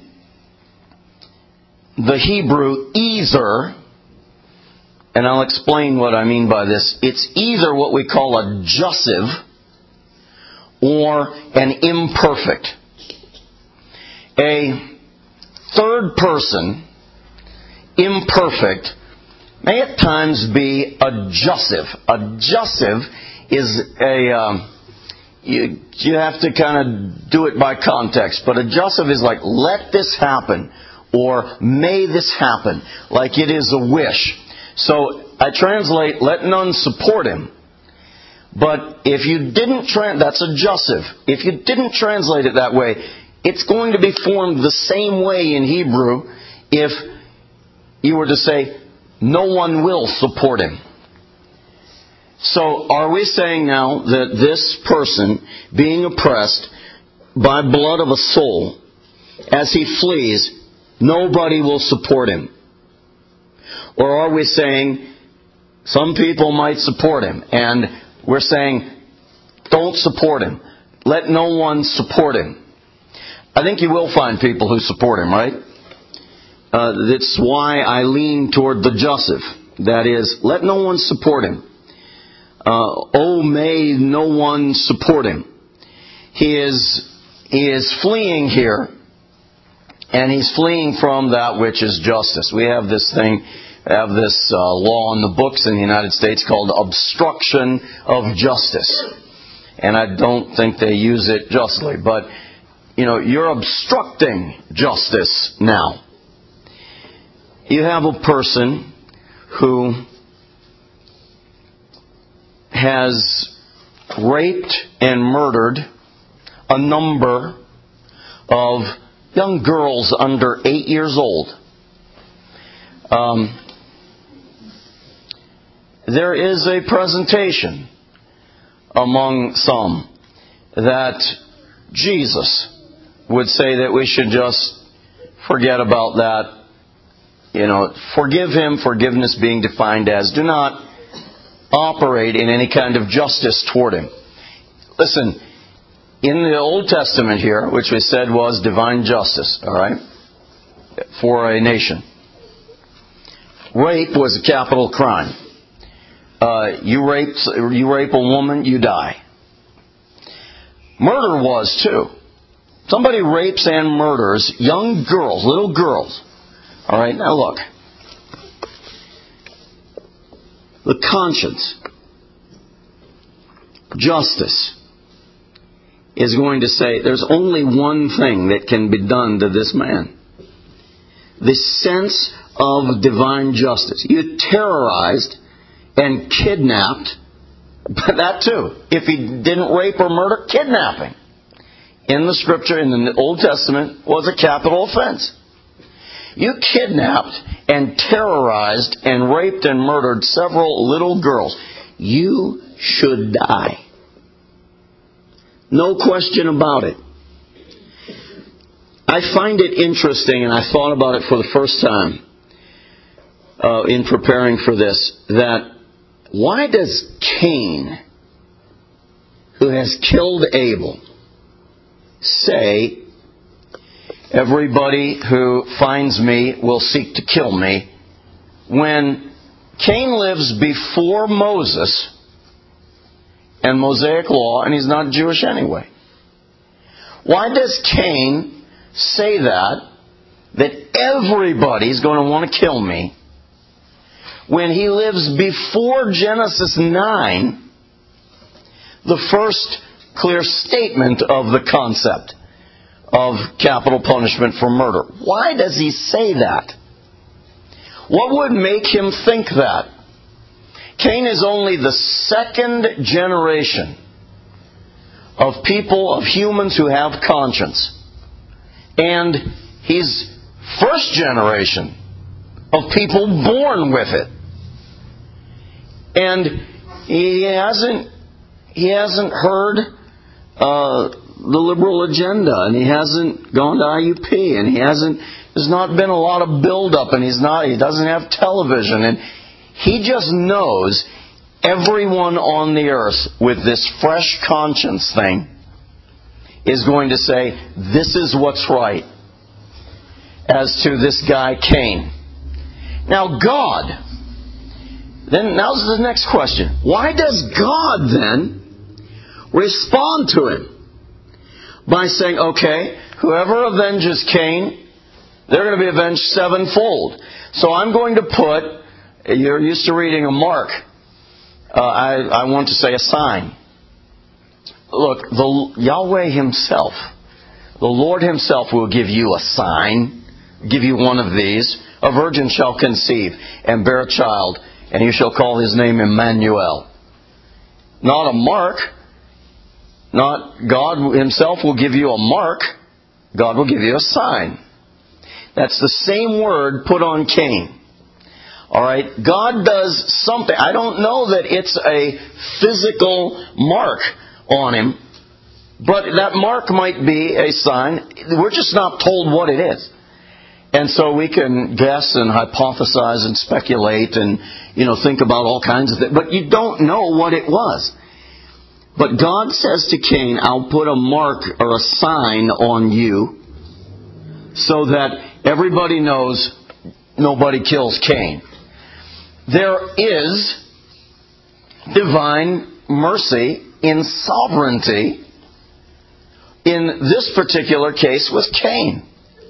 Speaker 1: the Hebrew either, and I'll explain what I mean by this. It's either what we call a jussive or an imperfect. A third person, imperfect, may at times be a jussive. A jussive is a, um, you, you have to kind of do it by context, but a jussive is like, let this happen, or may this happen, like it is a wish. So I translate, let none support him. But if you didn't, tra- that's a jussive. If you didn't translate it that way, it's going to be formed the same way in Hebrew if you were to say, no one will support him. So are we saying now that this person being oppressed by blood of a soul, as he flees, nobody will support him? Or are we saying some people might support him, and we're saying don't support him. Let no one support him. I think you will find people who support him, right? Uh, that's why I lean toward the jussive. That is, let no one support him. Uh, oh, may no one support him. He is, he is fleeing here, and he's fleeing from that which is justice. We have this thing, have this uh, law in the books in the United States called obstruction of justice. And I don't think they use it justly, but, you know, you're obstructing justice now. You have a person who has raped and murdered a number of young girls under eight years old. Um, there is a presentation among some that Jesus would say that we should just forget about that. You know, forgive him, forgiveness being defined as do not operate in any kind of justice toward him. Listen, in the Old Testament here, which we said was divine justice, all right, for a nation, rape was a capital crime. Uh, you rape, you rape a woman, you die. Murder was too. Somebody rapes and murders young girls, little girls, All right, now look. The conscience, justice, is going to say there's only one thing that can be done to this man. The sense of divine justice. You terrorized and kidnapped, but that too, if he didn't rape or murder, kidnapping in the Scripture, in the Old Testament, was a capital offense. You kidnapped and terrorized and raped and murdered several little girls. You should die. No question about it. I find it interesting, and I thought about it for the first time uh, in preparing for this, that why does Cain, who has killed Abel, say, everybody who finds me will seek to kill me, when Cain lives before Moses and Mosaic law, and he's not Jewish anyway? Why does Cain say that, that everybody's going to want to kill me, when he lives before Genesis nine, the first clear statement of the concept of capital punishment for murder? Why does he say that? What would make him think that? Cain is only the second generation of people, of humans who have conscience. And he's first generation of people born with it. And he hasn't he hasn't heard uh, the liberal agenda, and he hasn't gone to I U P, and he hasn't there's not been a lot of build-up, and he's not he doesn't have television, and he just knows everyone on the earth with this fresh conscience thing is going to say, this is what's right, as to this guy Cain. Now God, then now's the next question. Why does God then respond to him by saying, okay, whoever avenges Cain, they're going to be avenged sevenfold. So I'm going to put, you're used to reading a mark, uh, I, I want to say a sign. Look, the Yahweh Himself, the Lord Himself will give you a sign, give you one of these. A virgin shall conceive and bear a child, and you shall call his name Emmanuel. Not a mark. Not God Himself will give you a mark. God will give you a sign. That's the same word put on Cain. All right, God does something. I don't know that it's a physical mark on him, but that mark might be a sign. We're just not told what it is. And so we can guess and hypothesize and speculate and, you know, think about all kinds of things. But you don't know what it was. But God says to Cain, I'll put a mark or a sign on you so that everybody knows nobody kills Cain. There is divine mercy in sovereignty in this particular case with Cain.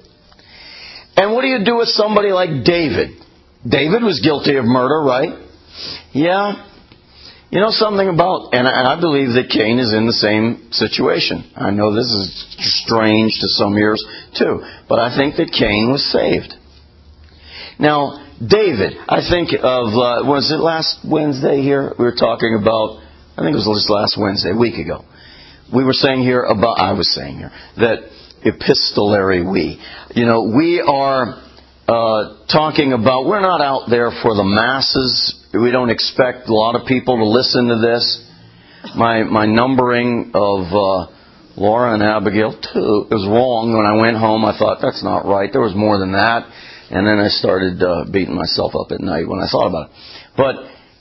Speaker 1: And what do you do with somebody like David? David was guilty of murder, right? Yeah. You know something about, and I, and I believe that Cain is in the same situation. I know this is strange to some ears too, but I think that Cain was saved. Now, David, I think of, uh, was it last Wednesday here? We were talking about, I think it was just last Wednesday, a week ago. We were saying here about, I was saying here, that epistolary we. You know, we are uh, talking about, we're not out there for the masses. We don't expect a lot of people to listen to this. My my numbering of uh, Laura and Abigail, too, it was wrong. When I went home, I thought, that's not right. There was more than that. And then I started uh, beating myself up at night when I thought about it. But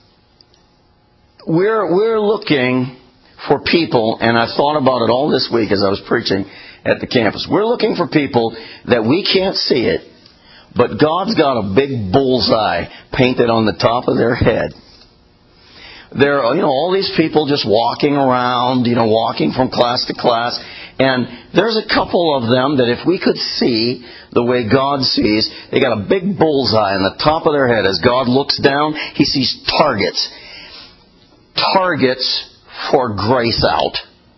Speaker 1: we're we're looking for people, and I thought about it all this week as I was preaching at the campus. We're looking for people that we can't see it, but God's got a big bullseye painted on the top of their head. There are, you know, all these people just walking around, you know, walking from class to class, And there's a couple of them that if we could see the way God sees, they got a big bullseye on the top of their head. As God looks down, He sees targets. Targets for grace out.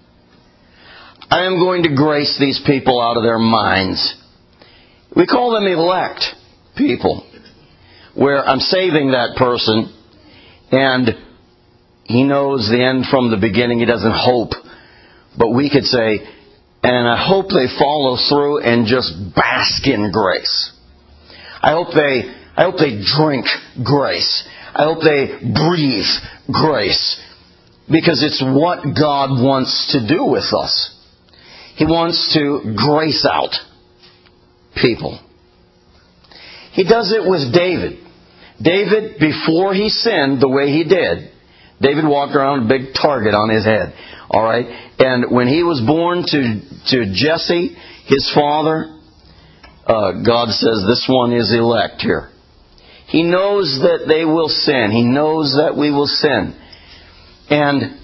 Speaker 1: I am going to grace these people out of their minds. We call them elect people, where I'm saving that person, and he knows the end from the beginning. He doesn't hope. But we could say, and I hope they follow through and just bask in grace. I hope they, I hope they drink grace. I hope they breathe grace. Because it's what God wants to do with us. He wants to grace out people. He does it with David. David, before he sinned the way he did, David walked around with a big target on his head. All right? And when he was born to, to Jesse, his father, uh, God says, this one is elect here. He knows that they will sin. He knows that we will sin. And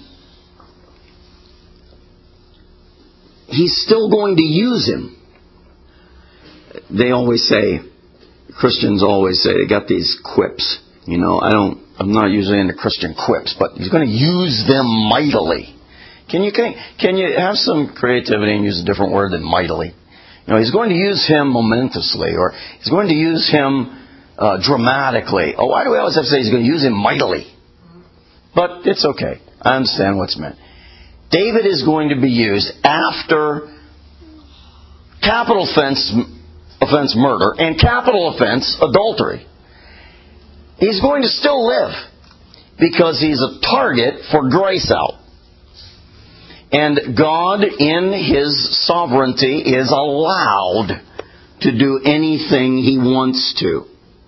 Speaker 1: He's still going to use him. They always say, Christians always say, they got these quips. You know, I don't, I'm not usually into Christian quips, but He's going to use them mightily. Can you, can, can you have some creativity and use a different word than mightily? You know, He's going to use him momentously, or He's going to use him uh, dramatically. Oh, why do we always have to say He's going to use him mightily? But it's okay. I understand what's meant. David is going to be used after capital offense, offense murder and capital offense adultery. He's going to still live because he's a target for grace out. And God, in His sovereignty, is allowed to do anything He wants to.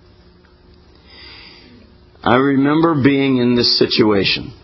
Speaker 1: I remember being in this situation.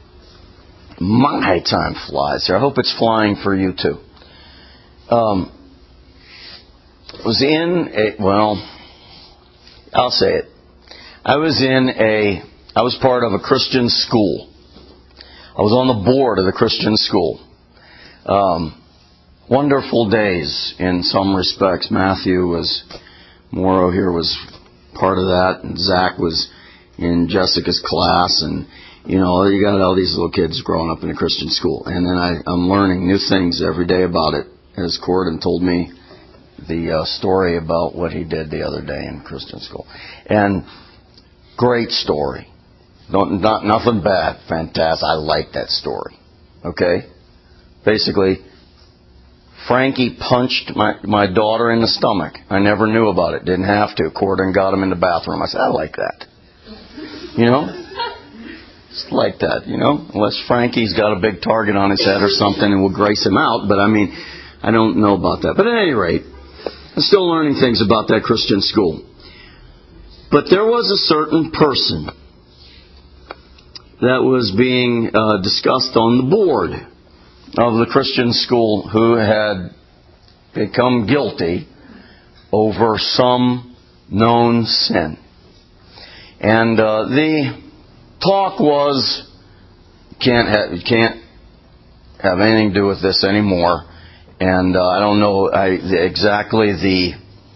Speaker 1: My time flies here. I hope it's flying for you too. Um, was in a, well, I'll say it. I was in a, I was part of a Christian school. I was on the board of the Christian school. Um, wonderful days in some respects. Matthew was, Morrow here was part of that, and Zach was in Jessica's class, and you know, you got all these little kids growing up in a Christian school. And then I, I'm learning new things every day about it. As Corden told me the uh, story about what he did the other day in Christian school. And great story. Don't, not nothing bad. Fantastic. I like that story. Okay? Basically, Frankie punched my, my daughter in the stomach. I never knew about it. Didn't have to. Corden got him in the bathroom. I said, I like that. You know? Just like that, you know? Unless Frankie's got a big target on his head or something and we'll grace him out. But I mean, I don't know about that. But at any rate, I'm still learning things about that Christian school. But there was a certain person that was being uh, discussed on the board of the Christian school who had become guilty over some known sin. And uh, the talk was, can't have, you can't have anything to do with this anymore. And uh, I don't know I, the, exactly the...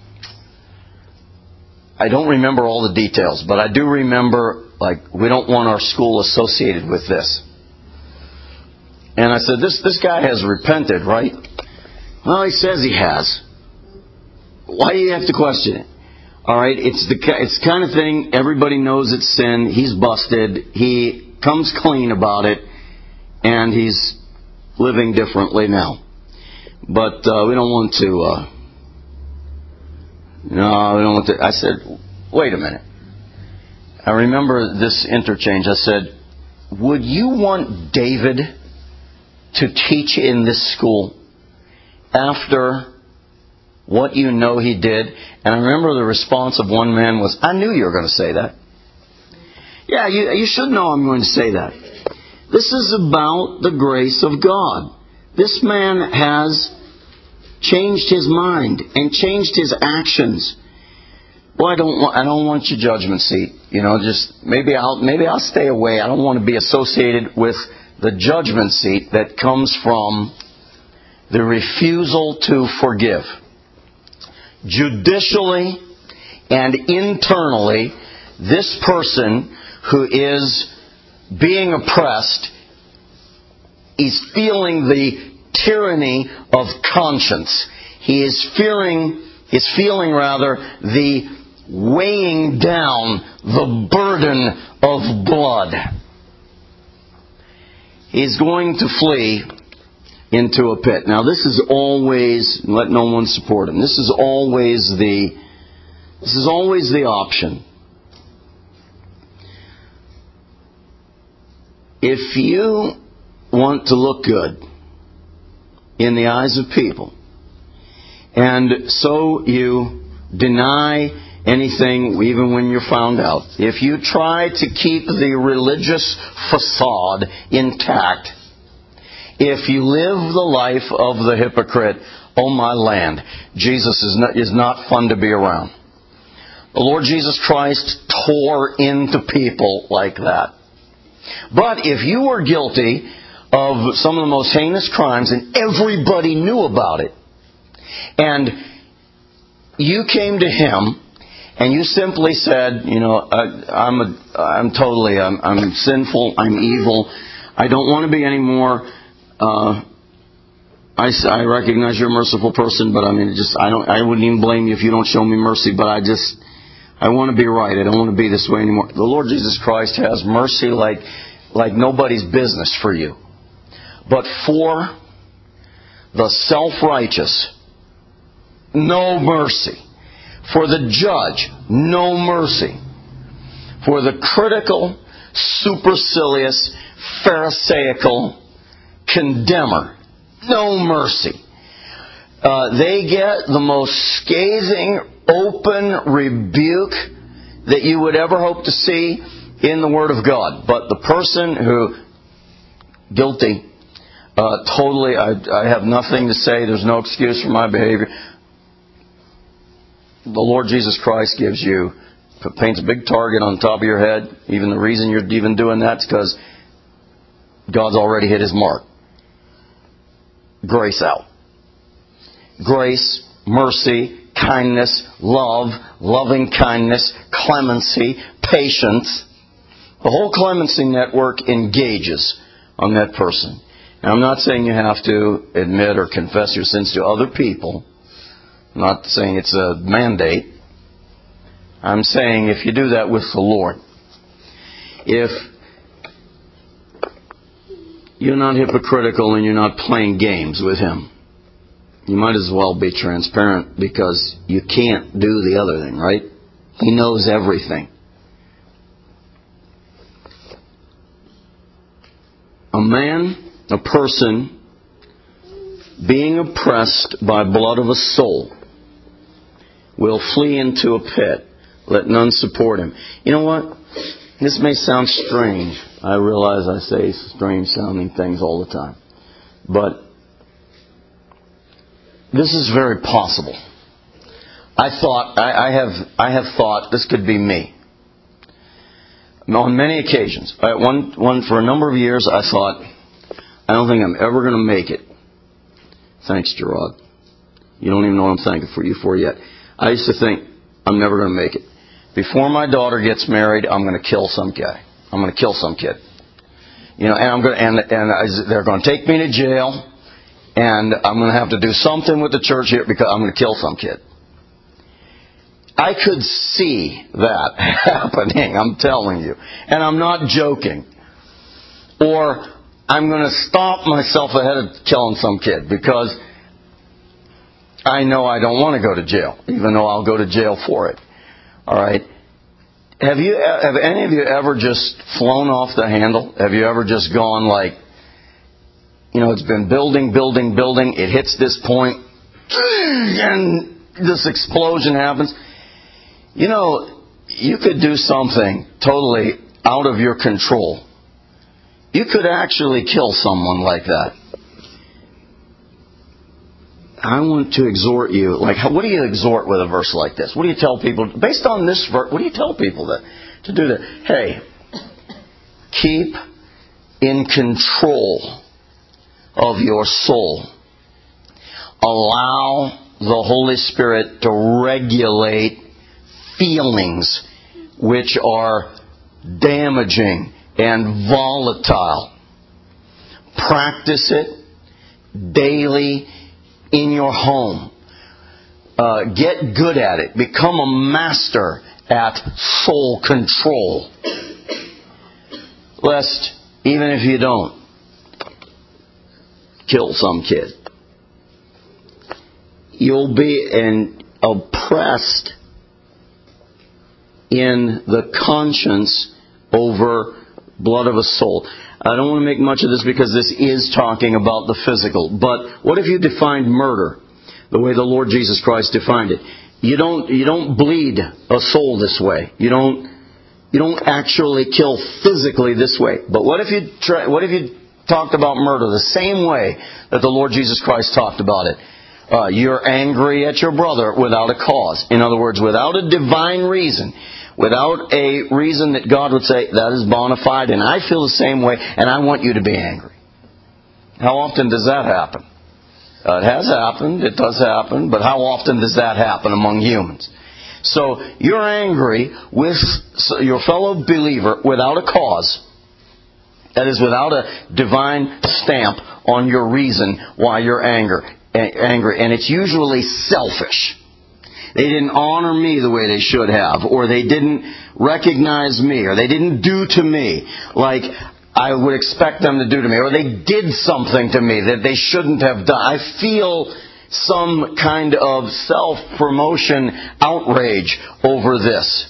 Speaker 1: I don't remember all the details, but I do remember, like, we don't want our school associated with this. And I said, this this guy has repented, right? Well, he says he has. Why do you have to question it? All right, it's the it's the kind of thing, everybody knows it's sin. He's busted. He comes clean about it, and he's living differently now. But uh, we don't want to... Uh, no, we don't want to... I said, wait a minute. I remember this interchange. I said, would you want David to teach in this school after what you know he did? And I remember the response of one man was, I knew you were going to say that. Yeah, you, you should know I'm going to say that. This is about the grace of God. This man has changed his mind and changed his actions. Well, I don't want, I don't want your judgment seat. You know, just maybe I'll maybe I'll stay away. I don't want to be associated with the judgment seat that comes from the refusal to forgive. Judicially and internally, this person who is being oppressed is feeling the tyranny of conscience. He is fearing, is feeling rather, the weighing down, the burden of blood. He's going to flee into a pit. Now this is always, let no one support him. This is always the, this is always the option. If you want to look good in the eyes of people, and so you deny anything even when you're found out, if you try to keep the religious facade intact, if you live the life of the hypocrite, oh my land, Jesus is not, is not fun to be around. The Lord Jesus Christ tore into people like that. But if you were guilty of some of the most heinous crimes and everybody knew about it, and you came to Him and you simply said, you know, I, I'm a, I'm totally, I'm, I'm sinful, I'm evil, I don't want to be anymore. Uh, I, I recognize you're a merciful person, but I mean, just I don't, I wouldn't even blame you if you don't show me mercy. But I just, I want to be right. I don't want to be this way anymore. The Lord Jesus Christ has mercy like, like nobody's business for you. But for the self-righteous, no mercy. For the judge, no mercy. For the critical, supercilious, pharisaical condemner, no mercy. Uh, they get the most scathing, open rebuke that you would ever hope to see in the Word of God. But the person who, guilty, uh, totally, I, I have nothing to say, there's no excuse for my behavior. The Lord Jesus Christ gives you, paints a big target on top of your head. Even the reason you're even doing that is because God's already hit His mark. Grace out. Grace, mercy, kindness, love, loving kindness, clemency, patience. The whole clemency network engages on that person. Now, I'm not saying you have to admit or confess your sins to other people. I'm not saying it's a mandate. I'm saying if you do that with the Lord, if you're not hypocritical and you're not playing games with Him, you might as well be transparent, because you can't do the other thing, right? He knows everything. A man, a person, being oppressed by blood of a soul, will flee into a pit. Let none support him. You know what? This may sound strange. I realize I say strange sounding things all the time. But this is very possible. I thought, I, I have I have thought this could be me. On many occasions. I, one, one, for a number of years I thought, I don't think I'm ever going to make it. Thanks, Gerard. You don't even know what I'm thanking for you for yet. I used to think, I'm never going to make it. Before my daughter gets married, I'm going to kill some guy. I'm going to kill some kid. You know, and I'm going to, and, and I, they're going to take me to jail, and I'm going to have to do something with the church here because I'm going to kill some kid. I could see that happening, I'm telling you. And I'm not joking. Or I'm going to stop myself ahead of killing some kid because I know I don't want to go to jail, even though I'll go to jail for it. All right. Have you? Have any of you ever just flown off the handle? Have you ever just gone like, you know, it's been building, building, building. It hits this point, and this explosion happens. You know, you could do something totally out of your control. You could actually kill someone like that. I want to exhort you. Like, what do you exhort with a verse like this? What do you tell people? Based on this verse, what do you tell people that to do that? Hey, keep in control of your soul. allow the Holy Spirit to regulate feelings which are damaging and volatile. Practice it daily in your home. Uh, get good at it. Become a master at soul control. Lest, even if you don't, kill some kid, you'll be an oppressed in the conscience over blood of a soul. I don't want to make much of this because this is talking about the physical. But what if you defined murder the way the Lord Jesus Christ defined it? You don't you don't bleed a soul this way. You don't you don't actually kill physically this way. But what if you try, what if you talked about murder the same way that the Lord Jesus Christ talked about it? Uh, you're angry at your brother without a cause. In other words, without a divine reason. Without a reason that God would say, that is bona fide, and I feel the same way, and I want you to be angry. How often does that happen? Uh, it has happened, it does happen, but how often does that happen among humans? So, you're angry with your fellow believer without a cause. That is, without a divine stamp on your reason why you're anger, angry. And it's usually selfish. They didn't honor me the way they should have, or they didn't recognize me, or they didn't do to me like I would expect them to do to me, or they did something to me that they shouldn't have done. I feel some kind of self-promotion outrage over this.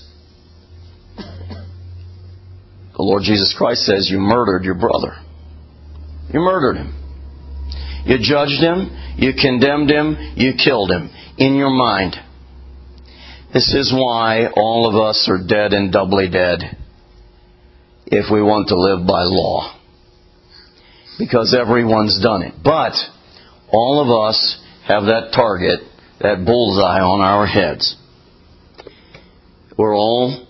Speaker 1: The Lord Jesus Christ says you murdered your brother. You murdered him. You judged him, you condemned him, you killed him in your mind. This is why all of us are dead and doubly dead if we want to live by law. Because everyone's done it. But all of us have that target, that bullseye on our heads. We're all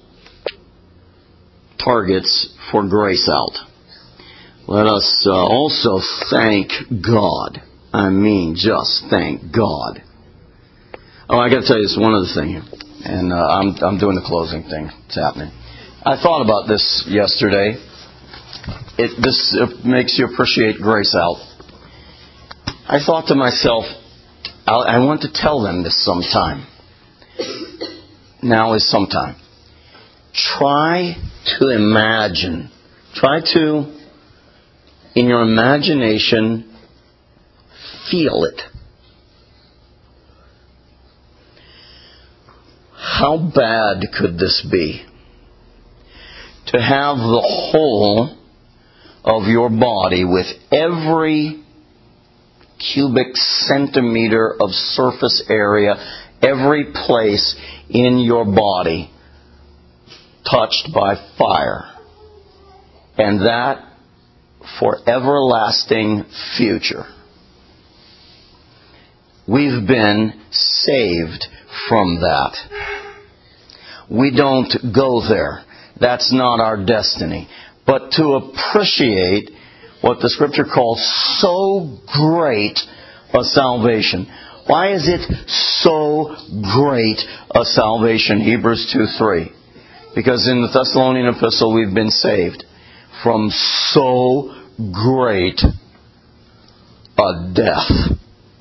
Speaker 1: targets for grace out. Let us uh, also thank God. I mean, just thank God. Oh, I got to tell you this one other thing here. And uh, I'm I'm doing the closing thing. It's happening. I thought about this yesterday. It this uh, makes you appreciate grace out. I thought to myself, I'll, I want to tell them this sometime. Now is sometime. Try to imagine. Try to, in your imagination, feel it. How bad could this be? To have the whole of your body with every cubic centimeter of surface area, every place in your body touched by fire. And that for everlasting future. We've been saved from that. We don't go there. That's not our destiny. But to appreciate what the Scripture calls so great a salvation. Why is it so great a salvation? Hebrews two three. Because in the Thessalonian epistle we've been saved from so great a death.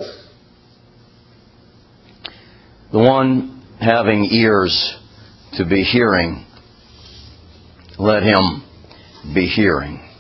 Speaker 1: The one having ears to be hearing, let him be hearing.